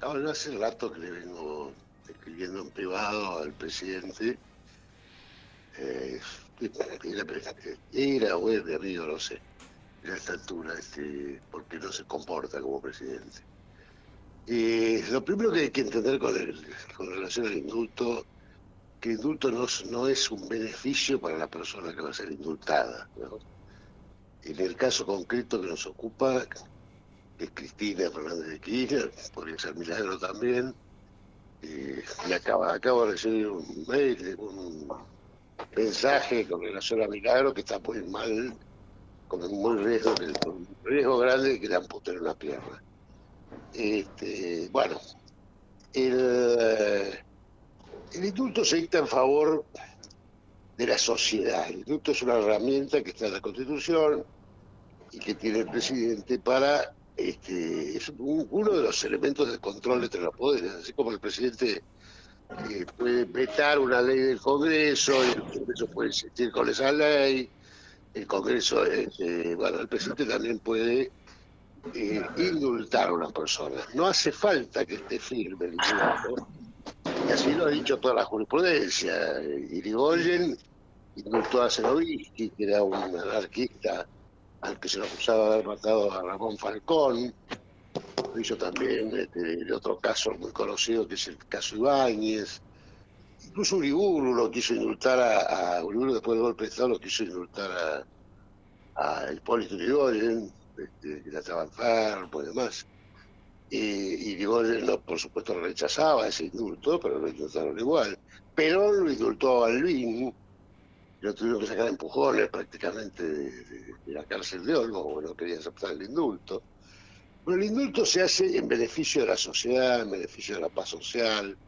Ahora, yo hace rato que le vengo escribiendo en privado al presidente. eh, era o es mi amigo, no sé, a esta altura, porque no se comporta como presidente. Lo primero que hay que entender con relación al indulto, que el indulto no es un beneficio para la persona que va a ser indultada, ¿no? En el caso concreto que nos ocupa, que es Cristina Fernández de Kirchner, podría ser Milagro también. Y acabo de recibir un mail, un mensaje con relación a Milagro que está muy mal, con un riesgo grande de que le amputen una pierna. Bueno, el, el indulto se dicta en favor de la sociedad. El indulto es una herramienta que está en la Constitución y que tiene el presidente para, es uno de los elementos de control entre los poderes, así como el presidente puede vetar una ley del Congreso y el Congreso puede insistir con esa ley. El Congreso, bueno, el presidente también puede indultar a una persona. No hace falta que esté firme el indulto, y así lo ha dicho toda la jurisprudencia. Irigoyen indultó a Zenovsky, que era un anarquista al que se le acusaba de haber matado a Ramón Falcón. Lo hizo también de otro caso muy conocido, que es el caso Ibáñez. Incluso Uriburu lo quiso indultar Uriburu después del golpe de Estado lo quiso indultar a Hipólito Yrigoyen, que la estaba enfermo y demás. Y Yrigoyen, no, por supuesto, rechazaba ese indulto, pero lo indultaron igual. Perón lo indultó a Balbín, lo tuvieron que sacar empujones prácticamente de la cárcel de Olmos, porque no quería aceptar el indulto. Pero el indulto se hace en beneficio de la sociedad, en beneficio de la paz social,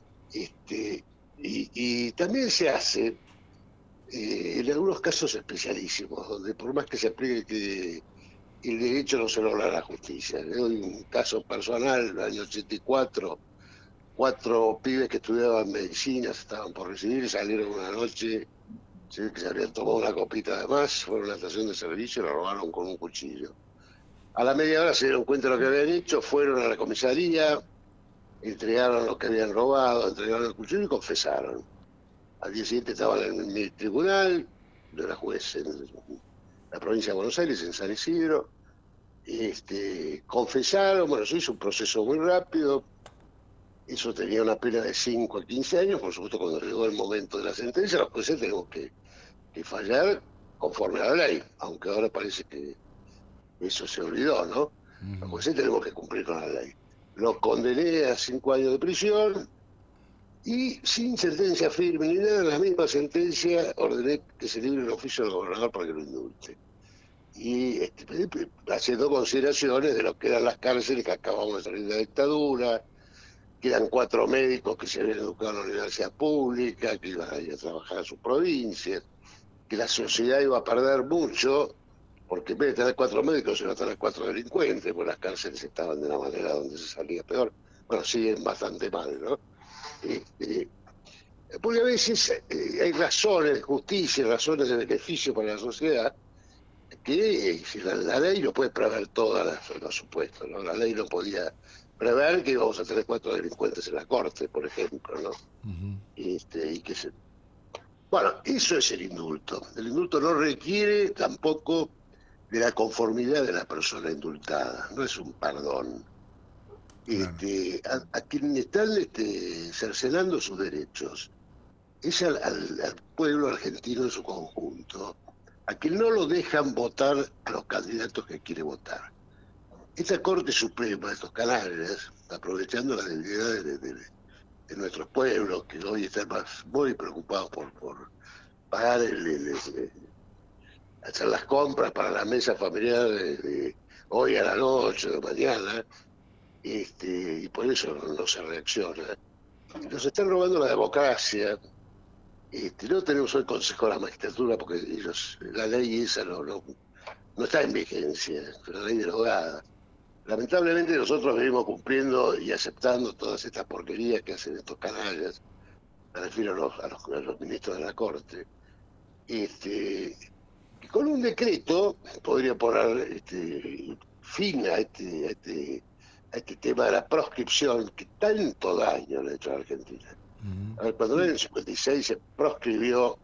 y también se hace en algunos casos especialísimos, donde por más que se aplique que el derecho no se logra la justicia. Le doy un caso personal, en el año 84, cuatro pibes que estudiaban medicina, estaban por recibir, salieron una noche, se ve que se habían tomado una copita de más, fueron a la estación de servicio y lo robaron con un cuchillo. A la media hora se dieron cuenta de lo que habían hecho, fueron a la comisaría, entregaron lo que habían robado, entregaron el cuchillo y confesaron. Al día siguiente estaban en el tribunal, de la juez en la provincia de Buenos Aires, en San Isidro. Confesaron, bueno, se hizo un proceso muy rápido, eso tenía una pena de 5 a 15 años, por supuesto cuando llegó el momento de la sentencia, los jueces tenemos que fallar conforme a la ley, aunque ahora parece que eso se olvidó, ¿no? Los jueces tenemos que cumplir con la ley. Lo condené a 5 años de prisión y sin sentencia firme ni nada, en la misma sentencia ordené que se libre el oficio del gobernador para que lo indulte. Y haciendo consideraciones de lo que eran las cárceles que acabamos de salir de la dictadura, que eran 4 médicos que se habían educado en la universidad pública, que iban a ir a trabajar a sus provincias, que la sociedad iba a perder mucho, porque en vez de tener 4 médicos se iban a tener 4 delincuentes, porque las cárceles estaban de una manera donde se salía peor. Bueno, siguen bastante mal, ¿no? Este, porque a veces hay razones de justicia, razones de beneficio para la sociedad, que si la ley no puede prever todos los supuestos, ¿no? La ley no podía prever que íbamos a tener 4 delincuentes en la corte, por ejemplo, ¿no? Y que bueno, eso es el indulto. El indulto no requiere tampoco de la conformidad de la persona indultada, no es un perdón. Claro. A quien están cercenando sus derechos es al pueblo argentino en su conjunto, a quien no lo dejan votar a los candidatos que quiere votar. Esta Corte Suprema, estos canales, aprovechando las debilidades de nuestros pueblos, que hoy están muy preocupados por pagar hacer las compras para la mesa familiar de hoy a la noche, de mañana, y por eso no se reacciona. Nos están robando la democracia. No tenemos hoy Consejo de la Magistratura porque la ley esa no está en vigencia, es una ley derogada. Lamentablemente nosotros venimos cumpliendo y aceptando todas estas porquerías que hacen estos canallas, me refiero a los ministros de la Corte, que con un decreto podría poner fin a a este tema de la proscripción que tanto daño le ha hecho a la Argentina. A ver, cuando en el 56 se proscribió,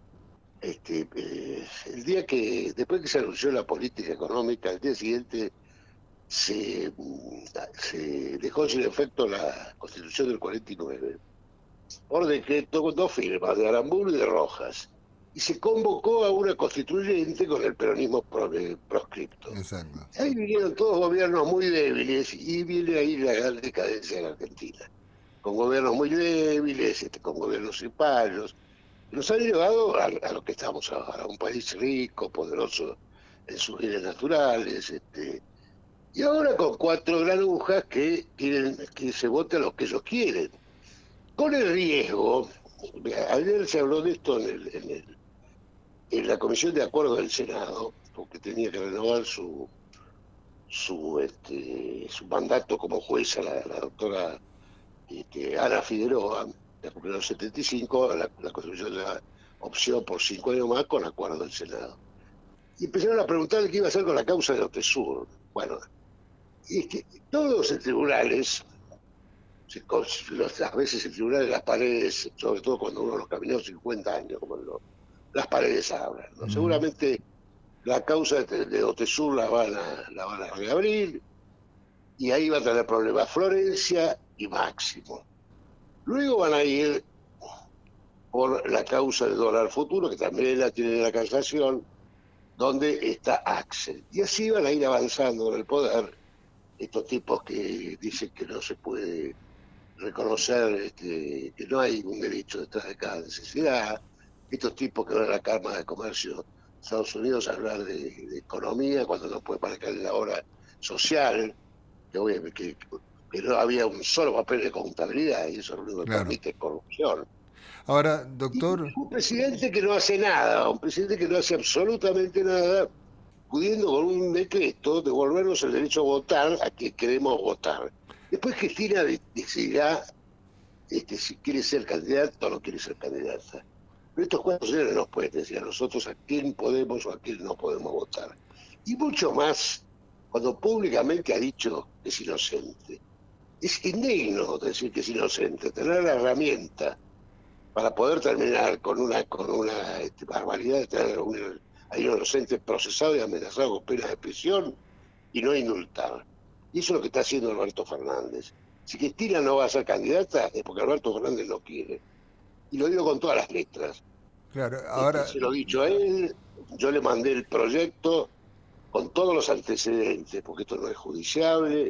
el día que, después que se anunció la política económica, al día siguiente se dejó sin efecto la Constitución del 49, por decreto con 2 firmas, de Aramburu y de Rojas, y se convocó a una constituyente con el peronismo proscripto. Exacto. Ahí vinieron todos gobiernos muy débiles y viene ahí la gran decadencia de la Argentina, con gobiernos muy débiles, con gobiernos cipayos, nos han llevado a lo que estamos ahora, un país rico, poderoso en sus bienes naturales, y ahora con 4 granujas que quieren que se vote a lo que ellos quieren, con el riesgo. Ayer se habló de esto en la Comisión de Acuerdos del Senado, porque tenía que renovar su mandato como jueza la doctora Ana Figueroa, de los 75, la Constitución de la opción por 5 años más con acuerdo del Senado. Y empezaron a preguntarle qué iba a hacer con la causa de Otesur. Bueno, y es que todos los tribunales, a veces el tribunal de las paredes, sobre todo cuando uno los caminó 50 años, como las paredes hablan, ¿no? Seguramente la causa de Otesur la van a reabrir, y ahí va a tener problemas Florencia y Máximo. Luego van a ir por la causa del dólar futuro, que también la tiene en la casación, donde está Axel. Y así van a ir avanzando en el poder estos tipos que dicen que no se puede reconocer, que no hay un derecho detrás de cada necesidad, estos tipos que van a la Cámara de Comercio de Estados Unidos a hablar de economía cuando no puede marcar la hora social, que obviamente que no había un solo papel de contabilidad, y eso es lo único que permite corrupción. Ahora, Y doctor... un presidente que no hace nada, un presidente que no hace absolutamente nada, pudiendo con un decreto devolvernos el derecho a votar a quien queremos votar. Después Cristina decidirá si quiere ser candidato o no quiere ser candidata. Pero estos 4 señores nos pueden decir a nosotros a quién podemos o a quién no podemos votar. Y mucho más cuando públicamente ha dicho que es inocente. Es indigno decir que es inocente, tener la herramienta para poder terminar con una barbaridad de tener a un inocente procesado y amenazado con penas de prisión y no indultar. Y eso es lo que está haciendo Alberto Fernández. Si Cristina no va a ser candidata es porque Alberto Fernández no quiere. Y lo digo con todas las letras. Claro, ahora... Se lo he dicho a él, yo le mandé el proyecto con todos los antecedentes, porque esto no es judiciable.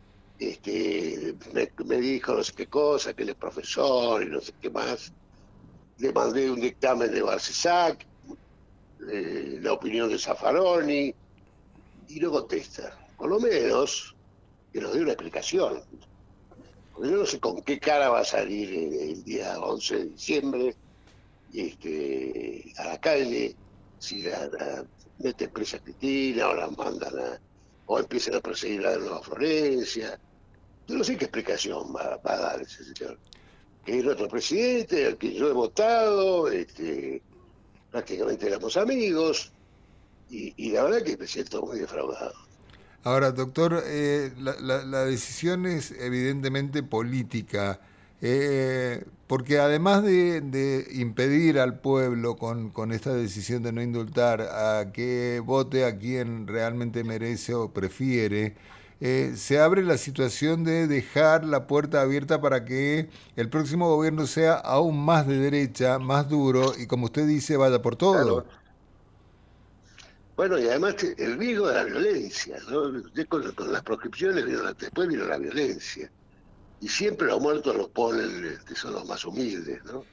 Me dijo no sé qué cosa, que él es profesor y no sé qué más. Le mandé un dictamen de Barcesac, la opinión de Zaffaroni, y no contesta. Por lo menos que nos dé una explicación. Porque yo no sé con qué cara va a salir el día 11 de diciembre a la calle, si la mete presa a Cristina o la mandan o empiezan a perseguir a Nueva Florencia. Yo no sé qué explicación va a dar ese señor. Que es nuestro presidente, al que yo he votado, prácticamente éramos amigos, y la verdad que me siento muy defraudado. Ahora, doctor, la decisión es evidentemente política, porque además de impedir al pueblo con esta decisión de no indultar a que vote a quien realmente merece o prefiere, se abre la situación de dejar la puerta abierta para que el próximo gobierno sea aún más de derecha, más duro y, como usted dice, vaya por todo. Claro. Bueno, y además el riesgo de la violencia, ¿no? Con las proscripciones después vino la violencia. Y siempre los muertos los ponen, son los más humildes, ¿no?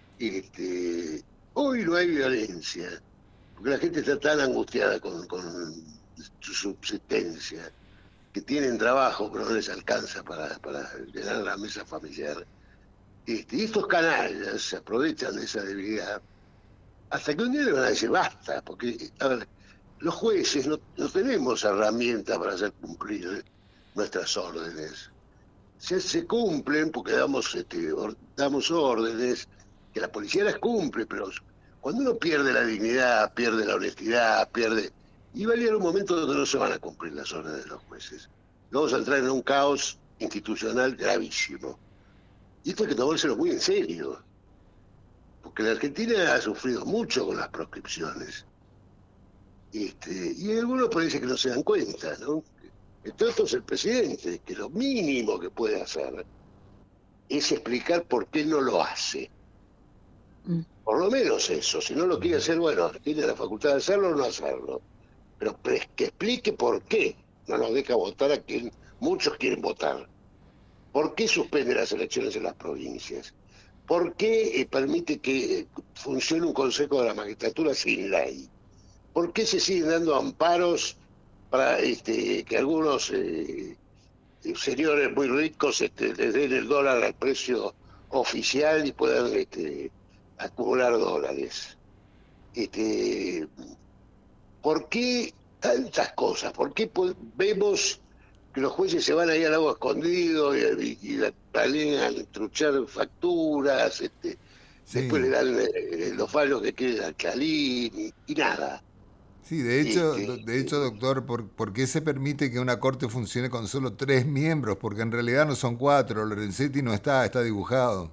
Hoy no hay violencia, porque la gente está tan angustiada con su subsistencia, que tienen trabajo pero no les alcanza para llenar la mesa familiar. Y estos canallas se aprovechan de esa debilidad, hasta que un día le van a decir basta, porque, a ver, los jueces no tenemos herramientas para hacer cumplir nuestras órdenes. Se cumplen porque damos órdenes, que la policía las cumple, pero cuando uno pierde la dignidad, pierde la honestidad, y va a llegar un momento donde no se van a cumplir las órdenes de los jueces. vamos a entrar en un caos institucional gravísimo. Y esto hay que tomárselo muy en serio, porque la Argentina ha sufrido mucho con las proscripciones. Y algunos parece que no se dan cuenta, ¿no? Entre otros el presidente, que lo mínimo que puede hacer es explicar por qué no lo hace. Mm. Por lo menos eso. Si no lo quiere hacer, bueno, tiene la facultad de hacerlo o no hacerlo. Pero que explique por qué no nos deja votar a quien muchos quieren votar. ¿Por qué suspende las elecciones en las provincias? ¿Por qué permite que funcione un consejo de la magistratura sin ley? ¿Por qué se siguen dando amparos para que algunos señores muy ricos les den el dólar al precio oficial y puedan acumular dólares? ¿Por qué tantas cosas? ¿Por qué vemos que los jueces se van ahí al agua escondido y planean truchar facturas, Sí. después le dan los fallos que quieren al Chalín y nada? Sí, de hecho, doctor, ¿por qué se permite que una corte funcione con solo 3 miembros? Porque en realidad no son 4, Lorenzetti no está dibujado.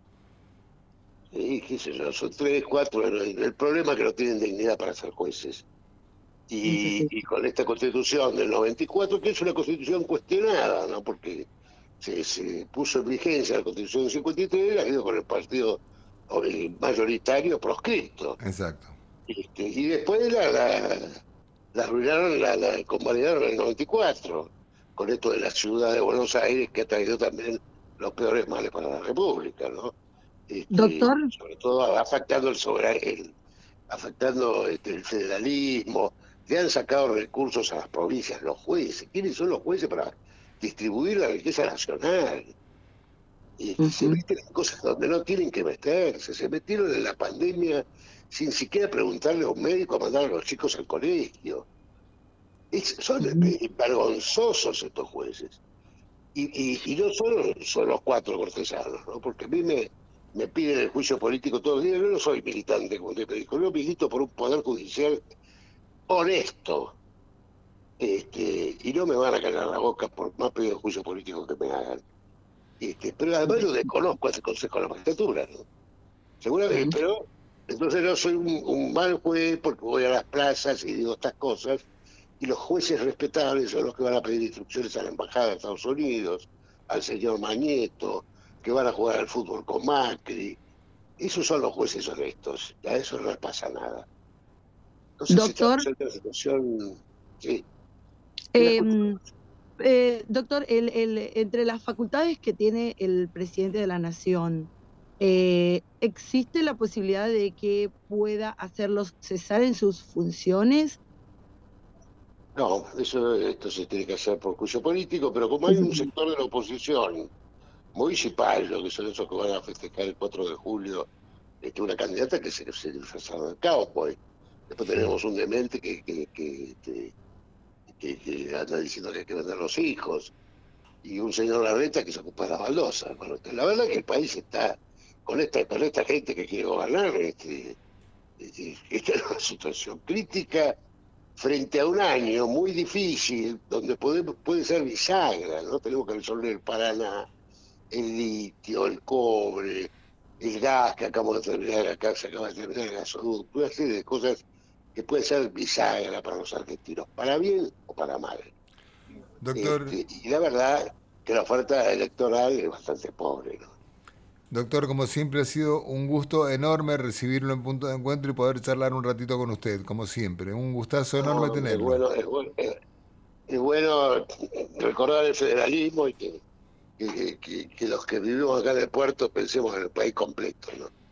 Qué sé yo, son 3, 4, el problema es que no tienen dignidad para ser jueces. Eso sí. Y con esta constitución del 94, que es una constitución cuestionada, ¿no? Porque se puso en vigencia la constitución del 53, ha ido con el partido mayoritario proscripto. Exacto. Y después la arruinaron, la convalidaron en el 94, con esto de la ciudad de Buenos Aires, que ha traído también los peores males para la República, ¿no? Doctor, Sobre todo afectando afectando el federalismo. Le han sacado recursos a las provincias, los jueces. ¿Quiénes son los jueces para distribuir la riqueza nacional? Se meten en cosas donde no tienen que meterse. Se metieron en la pandemia sin siquiera preguntarle a un médico a mandar a los chicos al colegio. Son vergonzosos estos jueces. Y no solo son los 4 cortesanos, ¿no? Porque a mí me piden el juicio político todos los días. Yo no soy militante, como usted me dijo. Yo milito por un poder judicial honesto. Y no me van a callar la boca por más pedido de juicio político que me hagan. Pero además yo desconozco a ese Consejo de la Magistratura, ¿no? Seguramente, pero entonces no soy un mal juez porque voy a las plazas y digo estas cosas, y los jueces respetables son los que van a pedir instrucciones a la Embajada de Estados Unidos, al señor Mañeto, que van a jugar al fútbol con Macri. Esos son los jueces honestos, y a eso no les pasa nada. Entonces doctor, estamos en una situación... Sí. doctor, entre las facultades que tiene el presidente de la Nación, ¿existe la posibilidad de que pueda hacerlos cesar en sus funciones? No, esto se tiene que hacer por juicio político, pero como hay un sector de la oposición municipal, lo que son esos que van a festejar el 4 de julio, una candidata que se disfrazaba de cowboy. Después tenemos un demente que anda diciendo que hay que vender los hijos, y un señor Larreta que se ocupa de la baldosa. Bueno, la verdad es que el país está con esta gente que quiere gobernar, está en una situación crítica frente a un año muy difícil, donde puede ser bisagra, ¿no? Tenemos que resolver el Paraná, el litio, el cobre, el gas que acabamos de terminar, acá se acaba de terminar el gasoducto, una serie de cosas que puede ser bisagra para los argentinos, para bien o para mal. Doctor, Y la verdad que la oferta electoral es bastante pobre, ¿no? doctor, como siempre ha sido un gusto enorme recibirlo en Punto de Encuentro y poder charlar un ratito con usted, como siempre. Un gustazo enorme No, tenerlo. es bueno recordar el federalismo y que los que vivimos acá en el puerto pensemos en el país completo, ¿no?